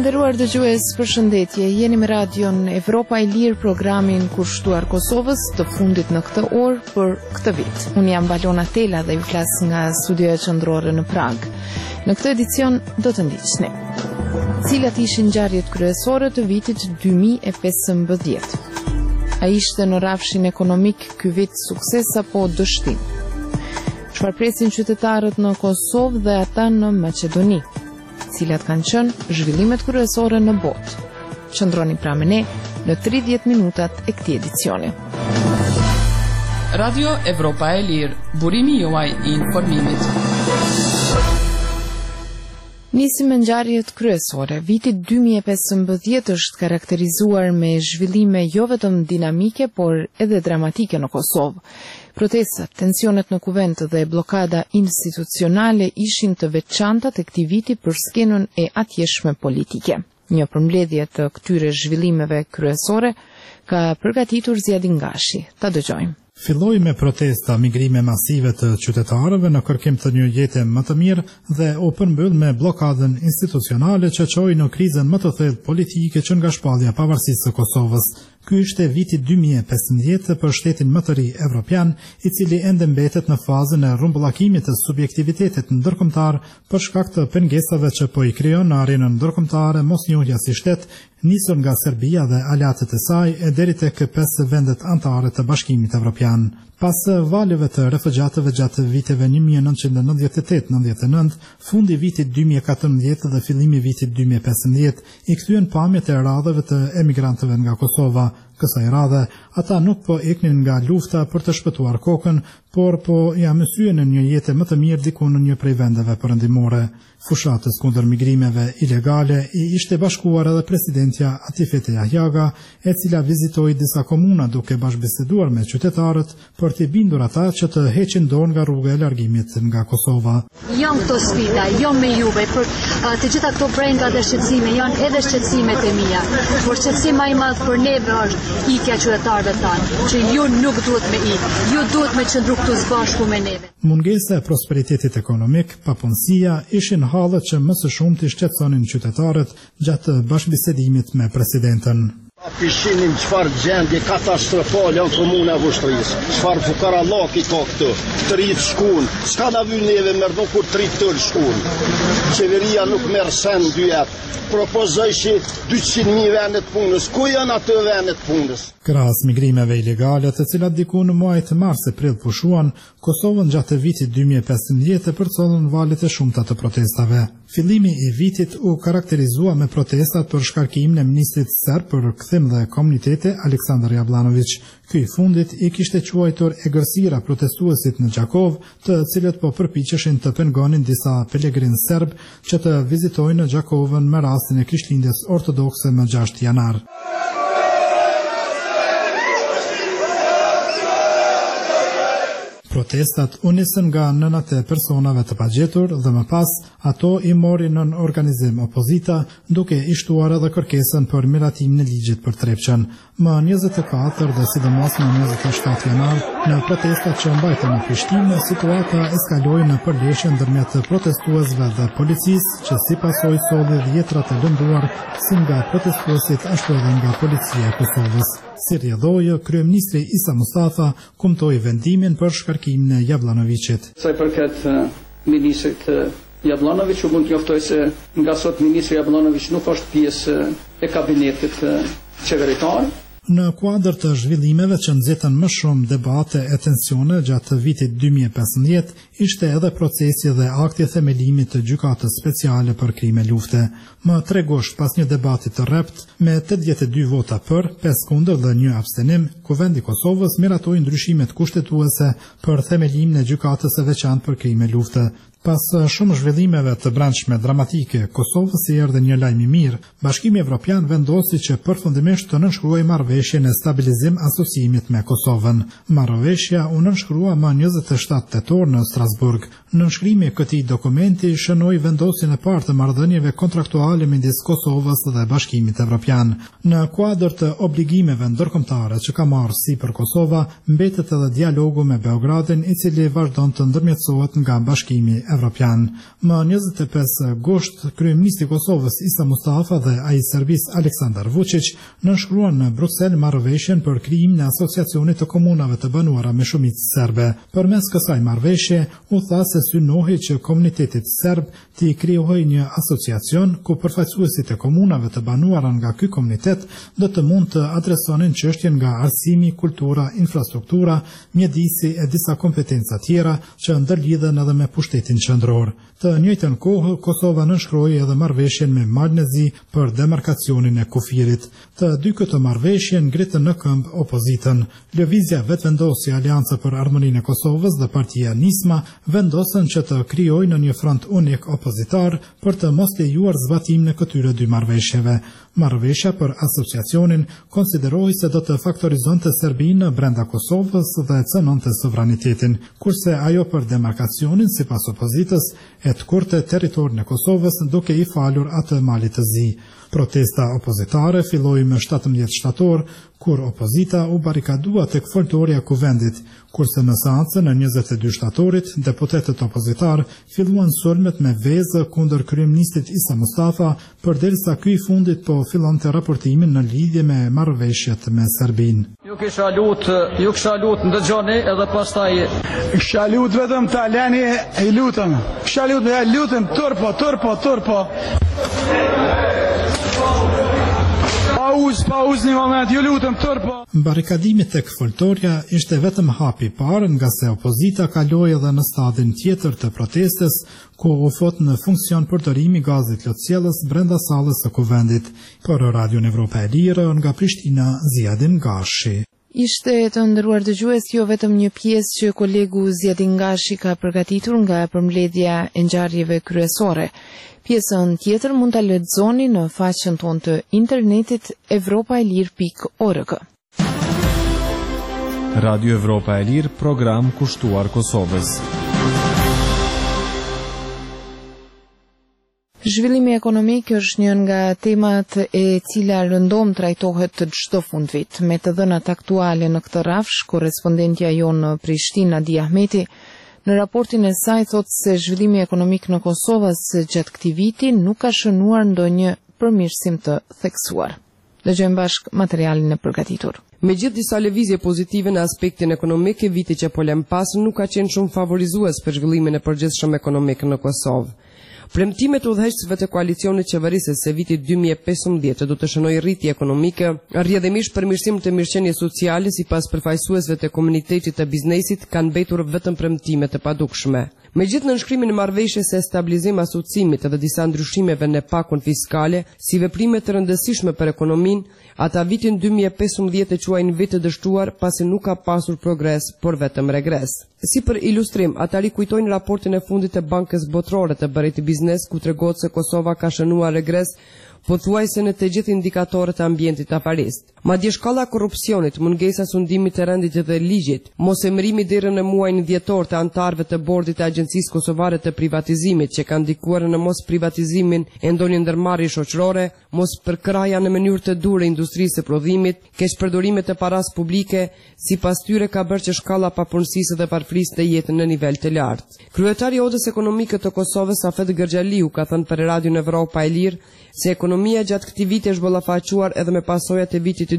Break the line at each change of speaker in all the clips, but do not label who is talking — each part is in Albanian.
nderuar dëgjues, përshëndetje. Jeni me radion Evropa e Lirë, programin kushtuar Kosovës të fundit në këtë orë për këtë vit. Unë jam Balona Tela dhe ju flas nga studioja qendrore në Prag. Në këtë edicion do të ndiqni cilat ishin ngjarjet kryesore të vitit 2015. A ishte në rafshin ekonomik ky vit sukses apo dështim? Çfarë presin qytetarët në Kosovë dhe ata në Maqedoni? Cilat kanë qenë zhvillimet kryesore në botë? Qëndroni pra me ne në 30 minutat e këtij edicioni.
Radio Evropa e Lirë, burimi juaj I informimit.
Nisim me ngjarjet kryesore. Viti 2015 është karakterizuar me zhvillime jo vetëm dinamike, por edhe dramatike në Kosovë. Protestat, tensionet në kuvent dhe blokada institucionale ishin të veçanta të këtij viti për skenën e atjeshme politike. Një përmbledhje të këtyre zhvillimeve kryesore ka përgatitur Zjadin Gashi. Ta dëgjojmë.
Filloi me protesta, migrime masive të qytetarëve në kërkim të një jete më të mirë dhe u përmbyll me blokadën institucionale që çoi në krizën më të thellë politike që nga shpallja pavarësisë së Kosovës. Ky ishte viti 2015 për shtetin më të ri evropian, I cili ende mbetet në fazën e rrumbullakimit të subjektivitetit ndërkombëtar për shkak të pengesave që po I krijon në arenën ndërkombëtare mosnjohja si shtet, nisur nga Serbia dhe aleatët e saj e deri tek 5 vendet anëtare të Bashkimit Evropian. Pas valeve të refugjatëve gjatë viteve 1998-99, fundi vitit 2014 dhe fillimi vitit 2015 I kthyen pamjet e radhave të emigrantëve nga Kosova. Kësaj radhe, ata nuk po eknin nga lufta për të shpëtuar kokën, por po ja mësyen në një jetë më të mirë diku në një prej vendeve perëndimore. Fushatës kundër migrimeve ilegale I ishte bashkuar edhe presidentja Atifete Jahjaga, e cila vizitoi disa komuna duke bashkëbiseduar me qytetarët për t'i bindur ata që të heqin dorë nga rruga e largimit nga Kosova.
Janë këto sfida, jo me juve, për të gjitha këto brenga dhe shqetësime, janë edhe shqetësimet e mia. Por shqetësimi më I madh për neve është ikja e qytetarëve tanë, që ju nuk duhet me ikë, ju duhet me qëndru këtu së bashku me neve.
Mungesa e prosperitetit ekonomik, papunësia ishin hallet që më së shumti shqetësonin qytetarët gjatë bashkëbisedimit me presidentën.
Pishinim çfarë gjendje katastrofale në komuna e Vushtrisë. Çfarë fukarallaki ka këtu? Trit shkun. S'ka na vënë neve merr kur trit tër shkun. Qeveria nuk merr sen 2 jetë. Propozojshi 200.000 vende të punës. Ku janë ato vende të punës?
Krahas migrimeve ilegale, të cilat diku në muajt mars-prill pushuan, Kosovën gjatë vitit 2015 përcollën valët e shumta të protestave. Fillimi I vitit u karakterizua me protestat për shkarkimin e ministrit serb për kthim dhe komunitete Aleksandar Jablanović. Ky I fundit I kishte quajtur egërsira protestuesit në Gjakov, të cilët po përpiqeshin të pengonin disa pelegrin serb që të vizitojnë në Gjakovën me rastin e Krishtlindjes ortodokse më 6 janar. Protestat u nisën nga nënat e personave të pagjetur dhe më pas ato I mori nën organizim opozita, duke I shtuar edhe kërkesën për miratimin e ligjit për Trepçën. Më 24 dhe sidomos më 27 janar, në protestat që mbajtën në Prishtinë, situata eskaloi në përleshje ndërmjet protestuesve dhe policisë, që si pasojë solli dhjetra të lënduar si nga protestuesit ashtu edhe nga policia e Kosovës. Si rrjedhoi, kryeministri Isa Mustafa kumtoi vendimin për shkarkimin e Jablanovićit.
Sa I përket ministrit Jablanović, u mund t'joftoj se nga sot ministri Jablanović nuk është pjesë e kabinetit qeveritar.
Në kuadër të zhvillimeve që nxitën më shumë debate e tensione gjatë vitit 2015, ishte edhe procesi dhe akti themelimit të gjykatës speciale për krime lufte. Më 3 gusht pas një debati të rrept, me 82 vota për, 5 kundër dhe 1 abstenim, Kuvendi Kosovës miratoi ndryshimet kushtetuese për themelimin e gjykatës së veçantë për krime lufte. Pas shumë zhvillimeve të brendshme dramatike, Kosovës I erdhi një lajm I mirë. Bashkimi Evropian vendosi që përfundimisht të nënshkruajë marrëveshjen e stabilizim asociimit me Kosovën. Marrëveshja u nënshkrua më 27 tetor në Strasburg. Nënshkrimi I këtij dokumenti shënoi vendosjen e parë të marrëdhënieve kontraktuale midis Kosovës dhe Bashkimit Evropian. Në kuadër të obligimeve ndërkombëtare që ka marrë sipër Kosova, mbetet edhe dialogu me Beogradin, I cili vazhdon të ndërmjetësohet nga Bashkimi evropian. Më 25 gusht, kryeministri i Kosovës Isa Mustafa dhe ai i Serbisë Aleksandar Vučić nënshkruan në Bruksel marrëveshjen për krijimin e asociacionit të komunave të banuara me shumicë serbe. Përmes kësaj marrëveshje u tha se synohej që komunitetit serb të krijohej një asociacion ku përfaqësuesit e komunave të banuara nga ky komunitet do të mund të adresonin çështjen nga arsimi, kultura, infrastruktura, mjedisi e disa kompetenca tjera që ndërlidhen edhe me pushtetin qendror. Të njëjtën kohë, Kosova nënshkroi edhe marrëveshjen me Malnezi për demarkacionin e kufirit. Të dy këtë marrëveshje ngritën në këmbë opozitën. Lëvizja vetvendosi Aleanca për Armërinë e Kosovës dhe partia Nisma vendosën që të krijojnë në një front unik opozitar për të mos lejuar zbatimin e këtyre dy marrëveshjeve. Marrëveshja për asociacionin konsiderohej se do të faktorizonte Serbinë brenda Kosovës dhe cënonte sovranitetin, kurse ajo për demarkacionin, sipas opozitës, e të kurte territorin e Kosovës duke i falur atë malit të zi. Protesta opozitare filloi më 17 shtator, kur opozita u barikadua tek foltorja kuvendit, kurse në seancën e 22 shtatorit, deputetët opozitar filluan sulmet me vezë kundër kryeministit Isa Mustafa, përderisa ky i fundit po fillonte raportimin në lidhje me marrëveshjet me Serbinë.
Ju kisha lut ndëgjoni edhe pastaj
kisha lut vetëm ta lani i lutëm. Kisha lut me lutëm turpo. Pauz një moment, ju lutëm turpo.
Barikadimi tek foltorja ishte vetëm hapi i parë, nga se opozita kaloi edhe në stadin tjetër të protestës, ku u fut në funksion përdorimi gazit lotësjellës brenda sallës së kuvendit. Për Radion Evropa e Lirë, nga Prishtina, Ziadin Gashi.
Ishte të ndëruar dëgjues, jo vetëm një pjesë që kolegu Ziadin Gashi ka përgatitur nga përmbledhja e ngjarjeve kryesore. Pjesën tjetër mund ta lexoni në faqen tonë të internetit evropaelir.org.
Radio Evropa e Lirë, program kushtuar Kosovës.
Zhvillimi ekonomik është një nga temat e cila rëndom trajtohet të çdo fundvit. Me të dhënat aktuale në këtë rafsh, korrespondentja jonë në Prishtinë, Adi Ahmeti, në raportin e saj thotë se zhvillimi ekonomik në Kosovë gjatë këtij viti nuk ka shënuar ndonjë përmirësim të theksuar. Dëgjojmë bashk materialin e përgatitur.
Me gjithë disa lëvizje pozitive në aspektin ekonomik, viti që po lëm pas nuk ka qenë shumë favorizues për zhvillimin e përgjithshëm ekonomik në Kosovë. Premtimet udhëheqësve të koalicionit qeverisës se viti 2015 do të shënojë rritje ekonomike, rrjedhimisht përmirësim të mirëqenies sociale sipas përfaqësuesve të komunitetit të biznesit kanë mbetur vetëm premtime të padukshme. Megjithë nënshkrimin e marrëveshjes së stabilizim asociimit dhe disa ndryshimeve në pakun fiskale, si veprime të rëndësishme për ekonominë, ata vitin 2015 e quajnë vit të dështuar pasi nuk ka pasur progres, por vetëm regres. Si për ilustrim, ata rikujtojnë raportin e fundit të Bankës Botërore të Bërit Biznes, ku tregohet se Kosova ka shënuar regres pothuajse në të gjithë indikatorët e ambientit afarist. Madje shkalla e korrupsionit, mungesa e sundimit të rendit dhe ligjit, mosemërimi deri në muajin dhjetor të anëtarëve të bordit të Agjencisë Kosovare të Privatizimit që kanë ndikuar në mos privatizimin e ndonjë ndërmarrje shoqërore, mos përkraja në mënyrë të durë industrisë së prodhimit, keqpërdorime të paras publike, sipas tyre ka bërë që shkalla papunësisë dhe varfërisë të jetë në nivel të lartë. Kryetari i Odës Ekonomike të Kosovës, Afet Gërxhaliu, ka thënë për Radion Evropa e Lirë se ekonomia gjatë këtij viti është bollafaquar edhe me pasojat e vitit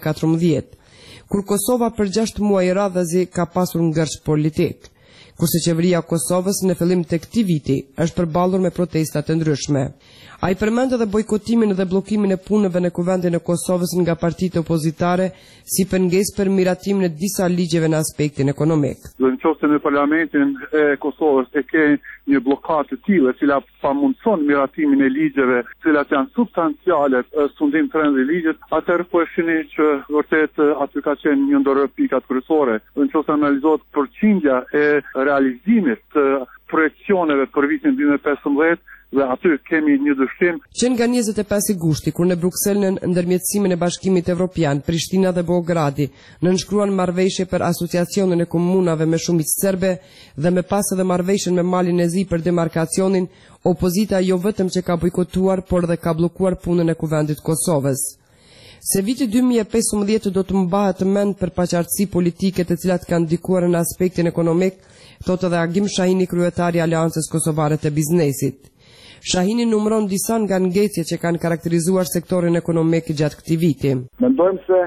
2014, kur Kosova për 6 muaj radhazi ka pasur ngërç politik, kurse qeveria e Kosovës në fillim të këtij viti është përballur me protesta të ndryshme. Ai përmend edhe bojkotimin dhe bllokimin e punëve në kuvendin e Kosovës nga partitë opozitare si pengesë për miratimin e disa ligjeve në aspektin ekonomik.
Nëse në parlamentin e Kosovës e ke një blokadë të tillë e cila pamundson miratimin e ligjeve, të cilat janë substanciale, sundim të rëndë i ligjit, atëherë po e shihni që vërtet aty ka qenë një ndër pikat kryesore. Nëse analizohet përqindja e realizimit të projekcioneve për vitin 2015, dhe aty kemi një dyshim.
Që nga 25 gushti, kur në Bruksel në ndërmjetësimin e Bashkimit Evropian, Prishtina dhe Beogradi nënshkruan marrëveshje për asociacionin e komunave me shumicë serbe dhe me pas edhe marrëveshjen me Malin e Zi për demarkacionin, opozita jo vetëm që ka bojkotuar, por dhe ka bllokuar punën e kuvendit Kosovës. Se viti 2015 do të mbahet mend për paqartësi politike të cilat kanë ndikuar në aspektin ekonomik, thotë edhe Agim Shahini, kryetari i Aleancës Kosovare të Biznesit. Shahini numëron disa nga ngecjet që kanë karakterizuar sektorin ekonomik gjatë këtij viti.
Mendojmë se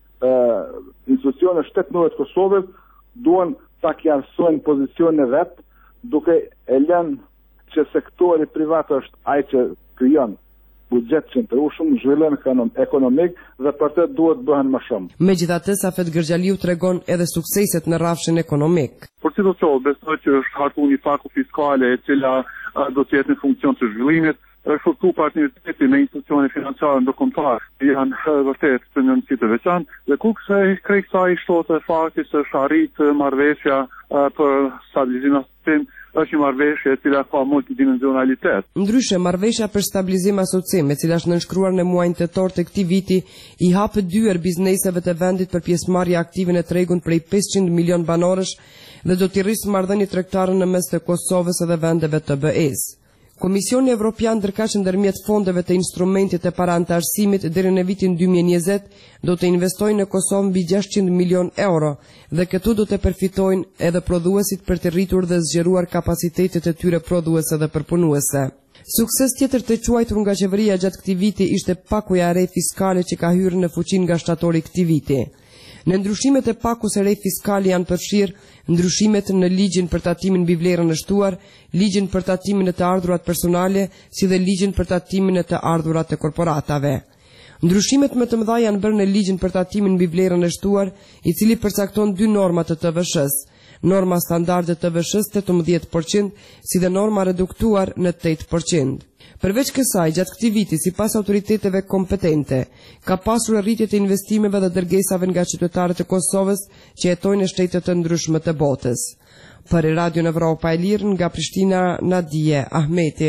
institucionet shtetërore të Kosovës duan ta qartësojnë pozicionin e vet, duke e lënë që sektori privat është ai që krijon buxhet qëndrueshëm, zhvillim ekonomik dhe për të duhet bëhen më shumë.
Megjithatë, Safet Gërgjaliu tregon edhe sukseset në rrafshin ekonomik.
Por si do të thotë, besoj që është hartuar një paku fiskale e cila do të jetë në funksion të zhvillimit, shkëlqu partneriteti me institucione financiare ndërkombëtare janë vërtet të një rëndësi të veçantë dhe ku krejt kësaj shtohet fakti se është arritur marrëveshja për stabilizim asocim, është një marrëveshje e cila ka multidimensionalitet.
Ndryshe, marrëveshja për stabilizim asocim, e cila është nënshkruar në muajin tetor të këtij viti, i hap dyer bizneseve të vendit për pjesëmarrje aktive në tregun prej 500 milion banorësh dhe do t'i rrisë marrëdhënie tregtare në mes të Kosovës edhe vendeve të BE-s. Komisioni Evropian ndërkaq ndërmjet fondeve të instrumentit të parantarësimit deri në vitin 2020 do të investojnë në Kosovë mbi 600 milion euro dhe këtu do të përfitojnë edhe prodhuesit për të rritur dhe zgjeruar kapacitetet e tyre prodhuese dhe përpunuese. Sukses tjetër të quajtur nga qeveria gjatë këtij viti ishte pakuja e re fiskale që ka hyrë në fuqinë nga shtatori këtij viti. Në ndryshimet e pakus e re fiskale janë përfshirë ndryshimet në ligjin për tatimin mbi vlerën e shtuar, ligjin për tatimin e të ardhurat personale, si dhe ligjin për tatimin e të ardhurat të korporatave. Ndryshimet më të mëdha janë bërë në ligjin për tatimin mbi vlerën e shtuar, i cili përcakton dy norma të TVSH-s, norma standarde të TVSH-s 18%, si dhe norma reduktuar në 8%. Përveç kësaj, gjatë këtij viti, sipas autoriteteve kompetente, ka pasur rritje të investimeve dhe dërgesave nga qytetarët e Kosovës që jetojnë në shtete të ndryshme të botës. Për Radio Evropa e Lirë, nga Prishtina, Nadije Ahmeti.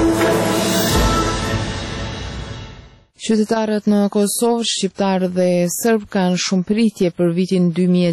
Qytetarët në Kosovë, shqiptarë dhe serb kanë shumë pritje për vitin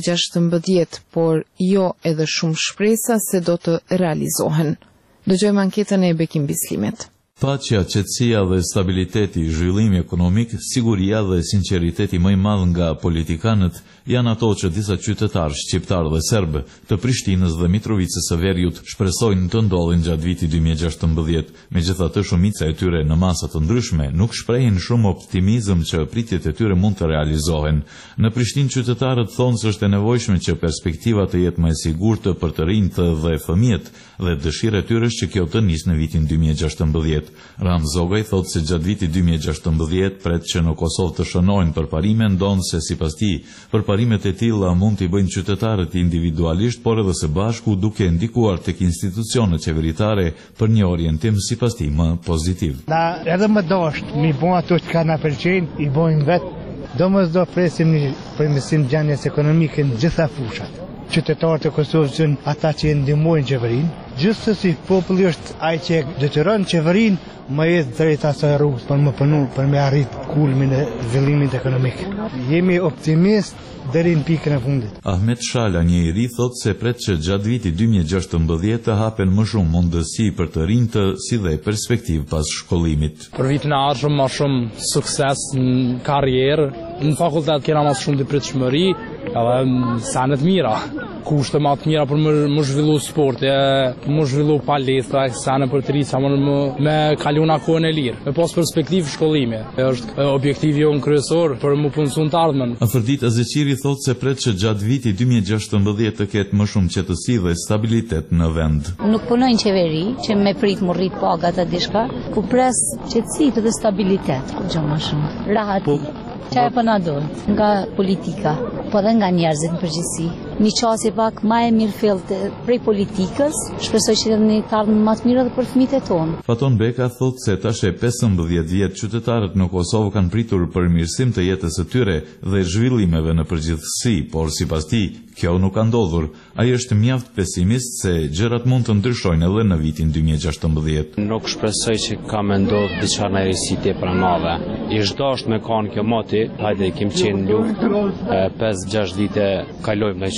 2016, por jo edhe shumë shpresa se do të realizohen. Dëgjojmë anketën e Bekim Bislimet.
Paqja, qetësia dhe stabiliteti, zhvillimi ekonomik, siguria dhe sinqeriteti më i madh nga politikanët janë ato që disa qytetarë shqiptar dhe serb të Prishtinës dhe Mitrovicës së Veriut shpresojnë të ndodhin gjatë vitit 2016. Megjithatë, shumica e tyre në masa të ndryshme nuk shprehin shumë optimizëm që pritjet e tyre mund të realizohen. Në Prishtinë, qytetarët thonë se është e nevojshme që perspektiva të jetë më e sigurtë për të rinjt dhe fëmijët dhe dëshira e tyre është që kjo të nisë në vitin 2016. Ram Zogaj thotë se gjatë vitit 2016 pret që në Kosovë të shënojnë përparime, ndonë se sipas tij përparimet e tilla mund t'i bëjnë qytetarët individualisht, por edhe së bashku duke ndikuar tek institucionet qeveritare për një orientim sipas tij më pozitiv.
Na edhe më dashur mi bën ato që kanë pëlqejnë, i bojnë vetë. Domosdoshmë presim një përmirësim gjendjes ekonomike në gjitha fushat. Qytetarët e Kosovës janë ata që ndihmojnë qeverinë. Gjithsesi populli është ai që detyron qeverinë më jetë drejt asaj rrugës për më punu, për me arrit kulmin e zhvillimit ekonomik. Jemi optimist deri në pikën e fundit.
Ahmet Shala, një i ri, thotë se pret që gjatë vitit 2016 të hapen më shumë mundësi për të rinjtë si dhe perspektivë pas shkollimit.
Për vitin e ardhshëm më shumë sukses në karrierë, në fakultet kena më shumë pritshmëri, edhe sanet mira. Kushte më të mira për më zhvillu sporti, më zhvillu palestra, sanë për të rritë, me kalu në kohën e lirë, me pas perspektivë shkollimi. Është objektivi jonë kryesor për më punësun të ardhmen.
Afërdit Azeqiri thotë se pret që gjatë vitit 2016 të ketë më shumë qetësi dhe stabilitet në vend.
Nuk punojnë qeveri që me prit më rrit pagat e dishka, ku pres qetësi dhe stabilitet, ku gjë më shumë. Rahati. Qa e përna dojnë nga politika, po dhe nga njerëzit në përgjithësi. Një qasje pak ma e mirë fillte prej politikës, shpresoj që një të ardhmë më të mirë dhe për fëmijët e tonë.
Faton Beka thotë se tash e 15 vjetë qytetarët në Kosovë kanë pritur përmirësim të jetës së tyre dhe zhvillimeve në përgjithësi, por sipas tij kjo nuk ka ndodhur. Ai është mjaft pesimist se gjërat mund të ndryshojnë edhe në vitin 2016.
Nuk shpresoj që ka me ndodhë diçka në risitje për madhe. I zhdasht me kanë kjo moti, hajde kim qenë luftë, 5-6 vite kalojmë në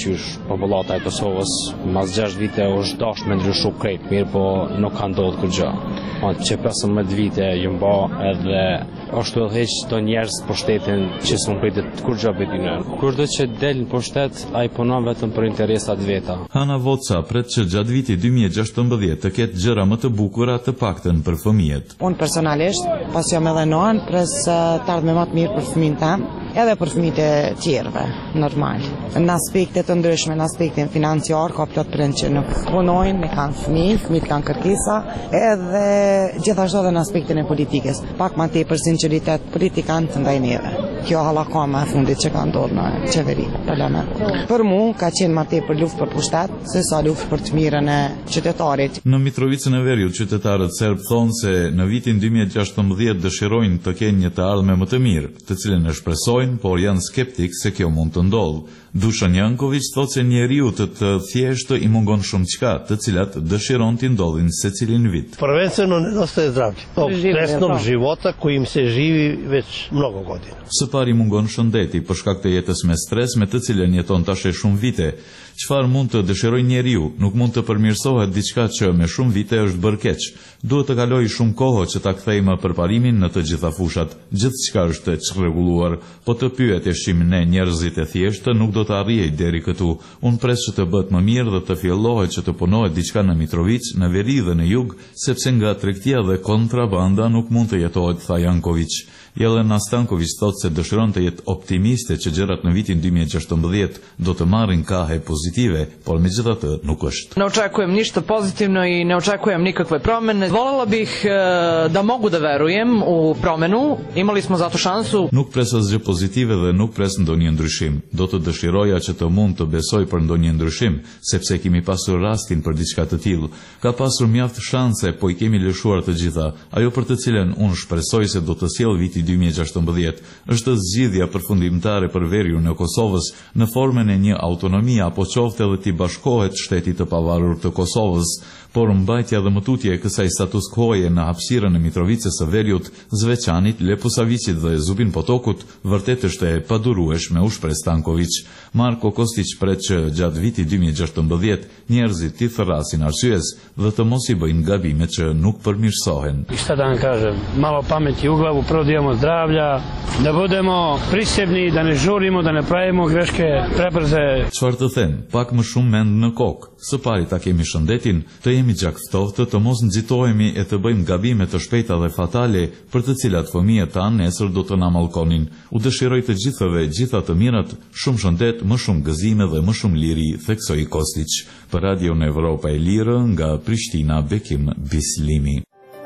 qysh popullata e Kosovës mas 6 vite është dashur me ndryshu krejt, mirë po nuk ka ndodhur kur gjë. Që 15 vite ju mba edhe ashtu edhe heq do njerëz për shtetin që s'u pritet kur gjë bëjnë. Kurdo që del në pushtet, ai punon vetëm për interesat veta.
Hana Voca pret që gjatë vitit 2016 të ketë gjëra më të bukura të paktën për fëmijët.
Unë personalisht, pas jam edhe noan, pres të ardhme më të mirë për fëmijën tam, edhe për fëmijët e tjerëve, normal. Në aspekte të ndryshme, në aspektin financiar, ka plot prind që nuk punojnë, ne kanë fëmijët kanë kërkesa, edhe gjithashtu edhe në aspektin e politikës. Pak më tepër sinqeritet politikan të ndaj neve. Kjo hallaka më e fundit që ka ndodhur në qeveri, parlament. Për mua ka qenë më tepër luftë për pushtet se sa luftë për të mirën e qytetarit.
Në Mitrovicën e Veriut, qytetarët serb thonë se në vitin 2016 dëshirojnë të kenë një të ardhme më të mirë, të cilën e shpresojnë, por janë skeptik se kjo mund të ndodhë. Dušan Janković thotë se njeriu të thjeshtë i mungon shumë çka, të cilat dëshiron t'i ndodhin secilin vit.
Prvenstveno nedostaje zdravlja. Tog stresnog života kojim se živi već mnogo godina.
Së pari mungon shëndeti për shkak të jetës me stres me të cilën jeton tash shumë vite. Çfarë mund të dëshirojë njeriu? Nuk mund të përmirësohet diçka që me shumë vite është bërë keq. Duhet të kalojë shumë kohë që ta kthejmë përparimin në të gjitha fushat. Gjithçka është e çrregulluar, po të pyeteshim ne njerëzit e thjeshtë nuk do të arrijej deri këtu. Unë pres që të bëhet më mirë dhe të fillohet që të punohet diçka në Mitrovic, në veri dhe në jug, sepse nga tregtia dhe kontrabanda nuk mund të jetohet, tha Janković. Jelena Stanković thotë se dëshiron të jetë optimiste që gjërat në vitin 2016 do të marrin kahe pozitive, por međutim nuk është.
Ne očekujem ništa pozitivno i ne očekujem nikakve promene. Volela bih da mogu da verujem u promenu. Imali smo zato šansu.
Nuk pres asgjë pozitive dhe nuk pres ndonjë ndryshim. Do të dëshiroja që të mund të besoj për ndonjë ndryshim, sepse kemi pasur rastin për diçka të tillë. Ka pasur mjaft shanse, po i kemi lëshuar të gjitha. Ajo për të cilën unë shpresoj se do të sjell viti 2016 është zgjidhja përfundimtare për veriun e Kosovës në formën e një autonomie apo qoftë edhe t'i bashkohet shtetit të pavarur të Kosovës, por mbajtja dhe mëtutje e kësaj status quo-je në hapësirën e Mitrovicës së Veriut, Zveçanit, Leposavicit dhe Zubin Potokut vërtet është e padurueshme, u shpreh Stanković. Marko Kostić pret që gjatë vitit 2016 njerëzit t'i thërrasin arsyes dhe të mos i bëjnë gabimet që nuk përmirësohen.
Šta da vam kažem, malo pameti u glavu, prvo da imamo zdravlja, da budemo prisebni, da ne žurimo, da ne pravimo greške prebrze.
Çfarë të them, pak më shumë mend në kokë. Së pari ta kemi shëndetin, të jemi gjakftohtë, të mos nxitohemi e të bëjmë gabime të shpejta dhe fatale për të cilat fëmijët tanë nesër do të na mallkonin. U dëshiroj të gjithëve gjitha të mirat, shumë shëndet, më shumë gëzime dhe më shumë liri, theksoi Kostić. Për Radion Evropa e Lirë nga Prishtina, Bekim Bislimi.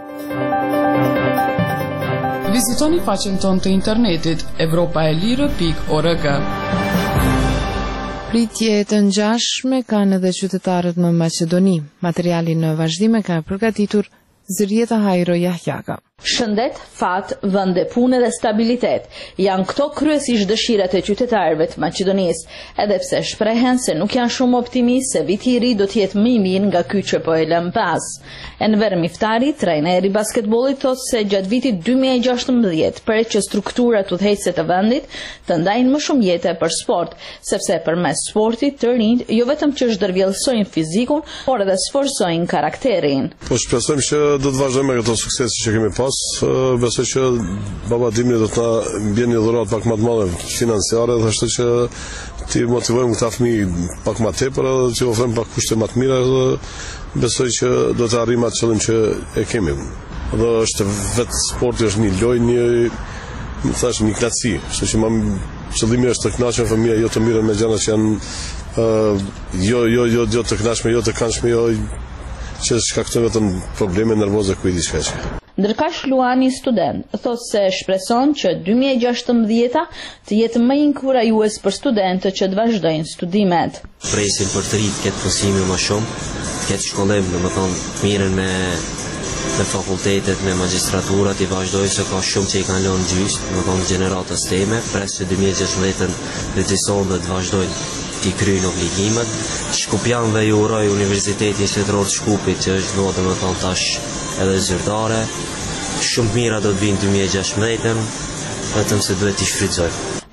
Vizitoni faqen tonë të internetit europaelire.org.
Pritje të ngjashme kanë edhe qytetarët në Maqedoni. Materialin në vazhdim e ka përgatitur Zërieta Hajro Jahjaka.
Shëndet, fat, vende pune dhe stabilitet janë këto kryesisht dëshirat e qytetarëve të Maqedonisë, edhe pse shprehen se nuk janë shumë optimist se viti i ri do të jetë më i mirë nga ky që po e lëm pas. Enver Miftari, trajneri i basketbollit, thotë se gjatë vitit 2016 pret që strukturat udhëheqëse të vendit të ndajnë më shumë jetë për sport, sepse përmes sportit të rinjt jo vetëm që zhdervjellësojnë fizikun, por edhe sforcojnë karakterin.
Po shpresojmë që do të vazhdojmë me këto suksese që kemi pas. Besoj që baba Dimri do të na bjen një dhuratë pak më të madhe financiare, dhe ashtu që ti motivojmë këta fëmijë pak më tepër edhe që ofrojmë pak kushte më të mira, dhe besoj që do të arrijmë atë qëllim që e kemi. Dhe është vetë sporti është një lojë, një knatësi, kështu që qëllimi është të kënaqen fëmija, jo të mirën me gjëra që janë jo të kënaqshme, jo të këndshme, jo që shkaktojnë vetëm probleme nervoze ku i diçka.
Ndërkaq Luani, student, thotë se shpreson që 2016 të jetë më inkurajues për studentët që të vazhdojnë studimet.
Presin për të rritë këtë mësime më shumë, këtë shkollim, domethënë mirën me fakultetet, me magistraturat i vazhdojnë se ka shumë që i kanë lënë gjysmë, domethënë gjeneratës teme, pres që 2016 decison dhe të vazhdojnë t'i kryjnë obligimet. Shkupjan dhe ju uroj Universiteti Shtetëror të Shkupit që është bërë domethënë tash edhe zyrtare. Shumë mira do të vinë 2016, vetëm se duhet t'i shfrytëzojmë.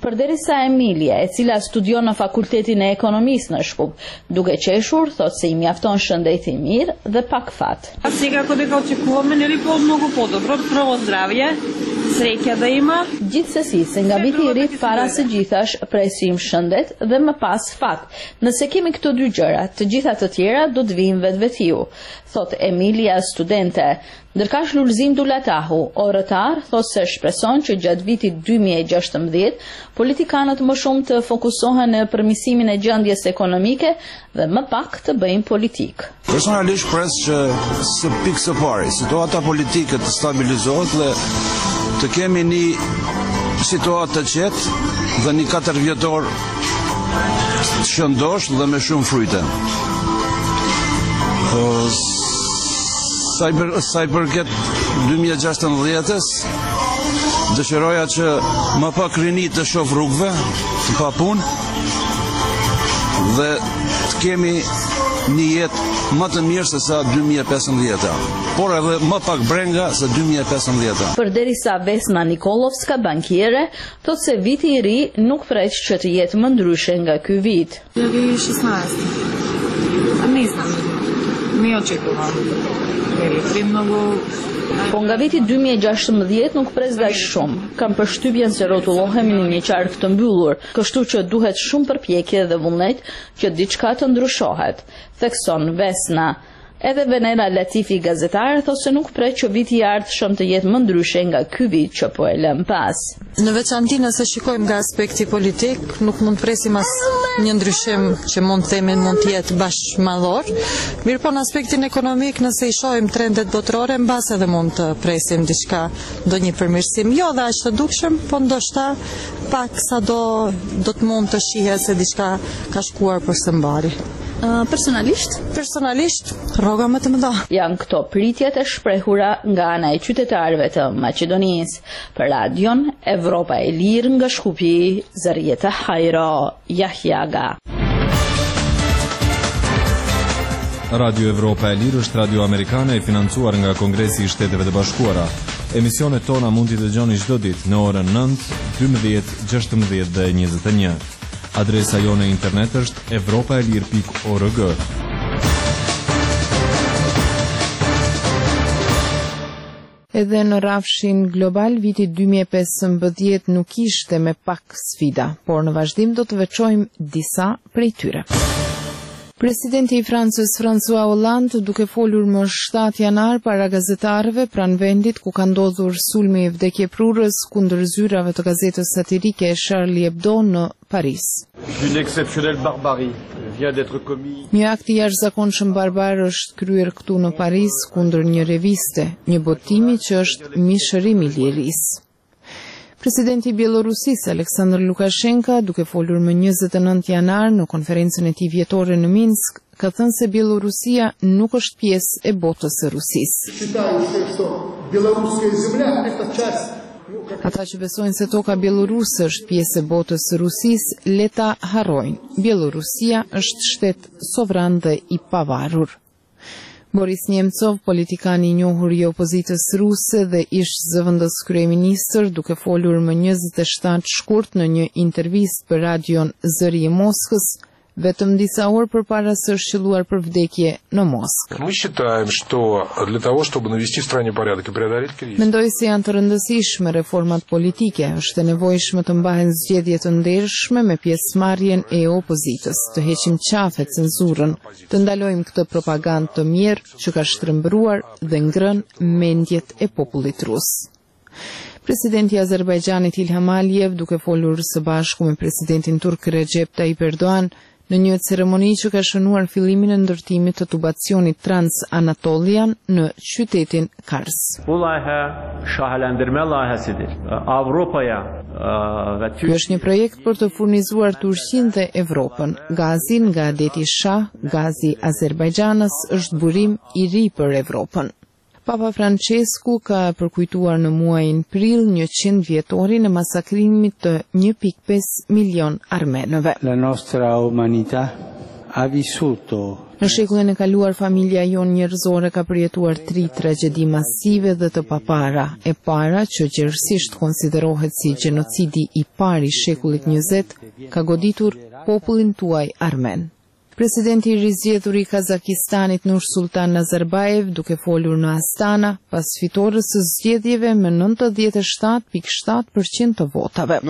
Përderisa Emilia, e cila studion në Fakultetin e Ekonomisë në Shkup, duke qeshur, thot se I mjafton shëndeti mirë dhe pak fat.
Аз никако дека очекуваме нели по-многу подобро, прво здравје, sreqja dhe ima.
Gjithsesi, se nga viti I ri para së gjithash presim shëndet dhe më pas fat. Nëse kemi këto dy gjëra, të gjitha të tjera do të vinë vetvetiu, thot Emilia, studente. Ndërkaq Lulzim Dulatahu, orëtar, thot se shpreson që gjatë vitit 2016 politikanët më shumë të fokusohen në përmirësimin e gjendjes ekonomike dhe më pak të bëjnë politikë.
Personalisht pres që së pikë së pari situata politike të stabilizohet dhe të kemi një situatë të qetë dhe një 4 vjetor të shëndosh dhe me shumë fryte. Sa I përket 2016-s, dëshiroja që më pak rini të shoh rrugëve, të pa punë dhe të kemi një jetë më të mirë se sa 2015-a, por edhe më pak brenga se 2015-a.
Përderisa Vesna Nikolovska, bankiere, thot se viti I ri nuk preq që të jetë më ndryshe nga ky vit.
2016. Ne znam. Ne očekujem.
Po nga viti 2016 nuk pres dash shumë. Kam përshtypjen se rrotullohemi në një qark të mbyllur, kështu që duhet shumë përpjekje dhe vullnet që diçka të ndryshohet, thekson Vesna. Edhe Venera Latifi gazetar thot se nuk pret që viti I ardhshëm të jetë më ndryshe nga ky vit që po e lëm pas.
Në veçanti nëse shikojmë nga aspekti politik, nuk mund presim as një ndryshim që mund themin mund të jetë bashkëmadhor. Mirë po në aspektin ekonomik, nëse I shohim trendet botërore, mbas edhe mund të presim diçka, ndonjë përmirësim. Jo dhe aq të dukshëm, po ndoshta pak sa do të mund të shihet se diçka ka shkuar për së mbari. Personalisht, rroga më të mëdha.
Janë këto pritjet e shprehura nga ana e qytetarëve të Maqedonisë. Për Radion Evropa e Lirë nga Shkupi, Zarieta Hajro, Jahjaga.
Radio Evropa e Lirë është radio amerikane e financuar nga Kongresi I Shteteve të Bashkuara. Emisionet tona mund t'i dëgjoni çdo ditë në orën 9, 12, 16 dhe 21. Adresa jone internet është evropaelir.org.
Edhe në rafshin global, viti 2015 nuk ishte me pak sfida, por në vazhdim do të veçojmë disa prej tyre. Presidenti I Francës François Hollande, duke folur më 7 janar para gazetarëve pranë vendit ku ka ndodhur sulmi I vdekjeprurës kundër zyrave të gazetës satirike Charlie Hebdo në Paris.
Une exceptionnelle barbarie vient d'être commis.
Një akt I jashtëzakonshëm barbar është kryer këtu në Paris kundër një reviste, një botimi që është mishërim I lirisë. Presidenti I Bielorusisë Aleksandr Lukashenko, duke folur më 29 janar në konferencën e tij vjetore në Minsk, ka thënë se Bielorusia nuk është pjesë e botës së Rusisë. Ata që besojnë se toka bieloruse është pjesë e botës së Rusisë, le ta harrojnë. Bielorusia është shtet sovran dhe I pavarur. Boris Nemcov, politikani I njohur I opozitës ruse dhe ish zëvendës kryeministër, duke folur më 27 shkurt në një intervistë për radion Zëri I Moskës, vetëm disa orë përpara se është qelluar për vdekje në Moskë.
Мы считаем, что для того, чтобы навести в стране порядок и преодолеть кризис.
Mendoj se janë të rëndësishme reformat politike, është e nevojshme të mbahen zgjedhje të ndershme me pjesëmarrjen e opozitës, të heqim qafe cenzurën, të ndalojmë këtë propagandë të mjerë që ka shtrembruar dhe ngrën mendjet e popullit rus. Presidenti I Azerbajxhanit Ilham Aliyev, duke folur së bashku me presidentin turk Recep Tayyip Erdogan, në një ceremoni që ka shënuar fillimin e ndërtimit të tubacionit Trans-Anatolian në qytetin Kars.
Bu layihə şahelendirme layihəsidir. Avropaya və
Ky është një projekt për të furnizuar Turqinë dhe Evropën. Gazi nga deti Shah, gazi Azerbajxhanës, është burim I ri për Evropën. Papa Francesku ka përkujtuar në muajin prill 100 vjetorin e masakrimit të 1.5 milion armenëve.
La nostra umanità ha vissuto
Në shekullin e kaluar, familja jon njerëzore ka përjetuar 3 tragjedi masive dhe të papara. E para, që gjerësisht konsiderohet si gjenocidi i parë i shekullit 20, ka goditur popullin tuaj armen. Presidenti i rizgjedhur i Kazakistanit Nursultan Nazarbayev, duke folur në Astana, pas fitores së zgjedhjeve me 97.7% të votave.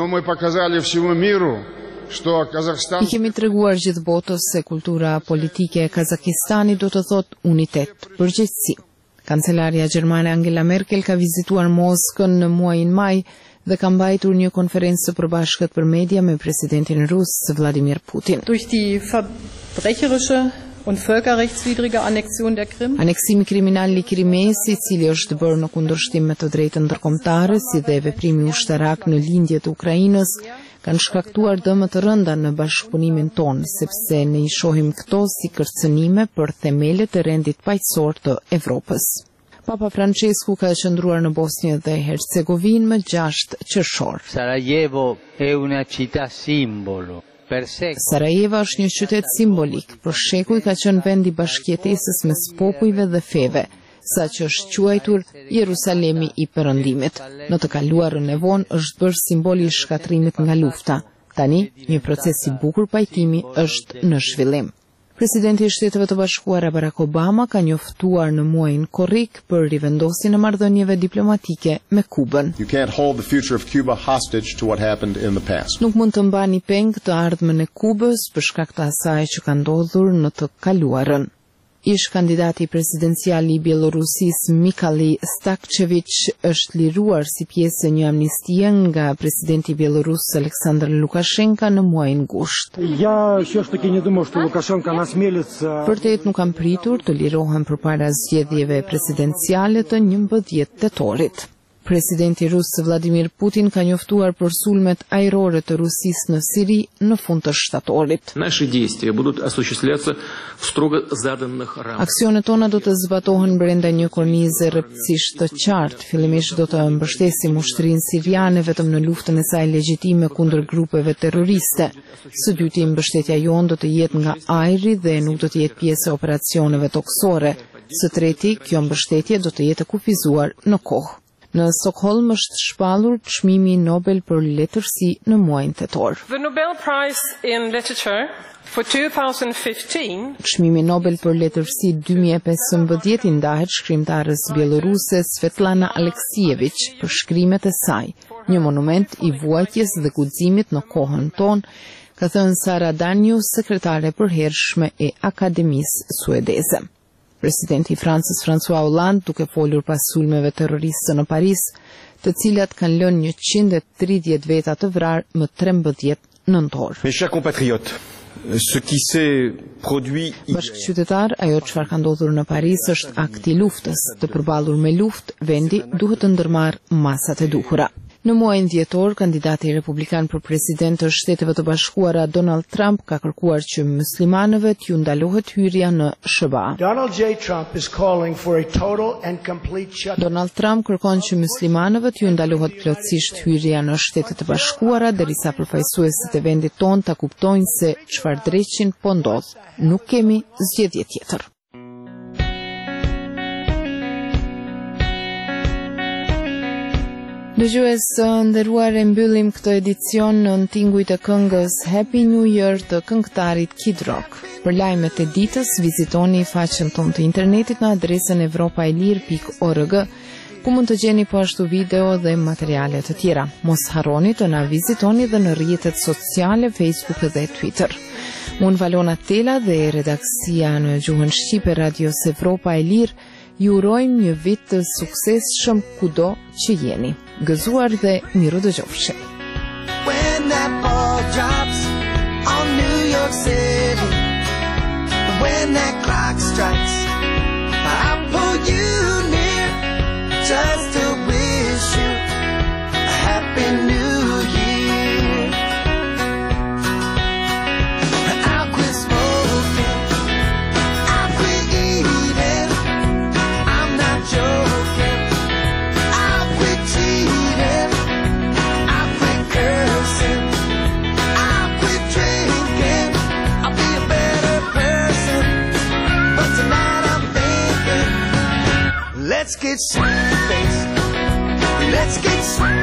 I kemi treguar gjithë botës se kultura politike e Kazakistanit do të thotë unitet, përgjegjësi. Kancelarja gjermane Angela Merkel ka vizituar Moskën në muajin maj dhe ka mbajtur një konferencë të përbashkët për media me presidentin rus Vladimir Putin. Aneksimi kriminal i Krimesi, i cili është bërë në kundërshtim me të drejtën ndërkombëtare, si dhe veprimi ushtarak në lindje të Ukrainës, kanë shkaktuar dëme të rënda në bashkëpunimin tonë, sepse ne i shohim këto si kërcënime për themelet e rendit paqësor të Evropës. Papa Francesku ka qëndruar në Bosnjë dhe Hercegovinë më 6 qershor.
Sarajevo è una città simbolo.
Sarajeva është një qytet simbolik, për shekuj ka qenë vend i bashkëjetesës mes popujve dhe feve, sa që është quajtur Jerusalemi i Perëndimit. Në të kaluarën e vonë është bërë simboli i shkatrimit nga lufta. Tani, një proces i bukur pajtimi është në zhvillim. Presidenti i Shteteve të Bashkuara Barack Obama ka njoftuar në muajin korrik për rivendosjen e marrëdhënieve diplomatike me Kubën. Nuk mund të mbani peng të ardhmen e Kubës për shkak të asaj që ka ndodhur në të kaluarën. Ish kandidati presidencial i Bielorusisë Mikhail Stakchevich është liruar si pjesë e një amnistie nga presidenti bielorus Aleksandr Lukashenko në muajin gusht. Vërtet nuk kam pritur të lirohem përpara zgjedhjeve presidenciale të 11 tetorit. Presidenti rus Vladimir Putin ka njoftuar për sulmet ajrore të Rusisë në Siri në fund të shtatorit. Aksionet tona do të zbatohen brenda një kornize rreptësisht të qartë. Fillimisht do të mbështesim ushtrinë siriane vetëm në luftën e saj legjitime kundër grupeve terroriste. Së dyti, mbështetja jonë do të jetë nga ajri dhe nuk do të jetë pjesë e operacioneve toksore. Së treti, kjo mbështetje do të jetë kufizuar në kohë. Në Stockholm është shpallur çmimi Nobel për letërsi në muajin tetor.
The Nobel Prize in Literature for 2015.
Çmimi Nobel për letërsi 2015 i ndahet shkrimtarës bieloruse Svetlana Aleksievich për shkrimet e saj, një monument i vuajtjes dhe guximit në kohën tonë, ka thënë Sara Danju, sekretare e përhershme e Akademisë Suedeze. Presidenti i Francës François Hollande, duke folur pas sulmeve terroriste në Paris, të cilat kanë lënë 130 veta të vrarë më 13 nëntor. Bashkëqytetar, ajo çfarë ka ndodhur në Paris është akt i luftës. Të përballur me luftë, vendi duhet të ndërmarrë masat e duhura. Në muajin dhjetor, kandidati republikan për president të Shteteve të Bashkuara Donald Trump ka kërkuar që muslimanëve t'ju ndalohet hyrja në SBA. Donald Trump kërkon që muslimanëve t'ju ndalohet plotësisht hyrja në Shtetet e Bashkuara derisa përfaqësuesit e vendit tonë ta kuptojnë se çfarë dreqin po ndodh. Nuk kemi zgjedhje tjetër. Dëgjues nderuar, e mbyllim këtë edicion në tingujt e këngës Happy New Year të këngëtarit Kid Rock. Për lajmet e ditës, vizitoni faqen tonë të internetit në adresën evropailir.org, ku mund të gjeni po ashtu video dhe materiale të tjera. Mos harroni të na vizitoni dhe në rrjetet sociale, Facebook dhe Twitter. Unë Valona Tela dhe redaksia në gjuhën shqipe Radios Evropa e Lirë ju urojmë një vit të suksesshëm kudo që jeni. Gëzuar dhe miru dëgjofshim.
When that ball drops on New York City, when that clock strikes, I'll pull you near just to wish you a happy new year. I'll quit smoking, I'll quit eating, I'm not joking, I'll quit cheating, I'll quit cursing, I'll quit drinking, I'll be a better person get sweet-faced. Let's get sweet.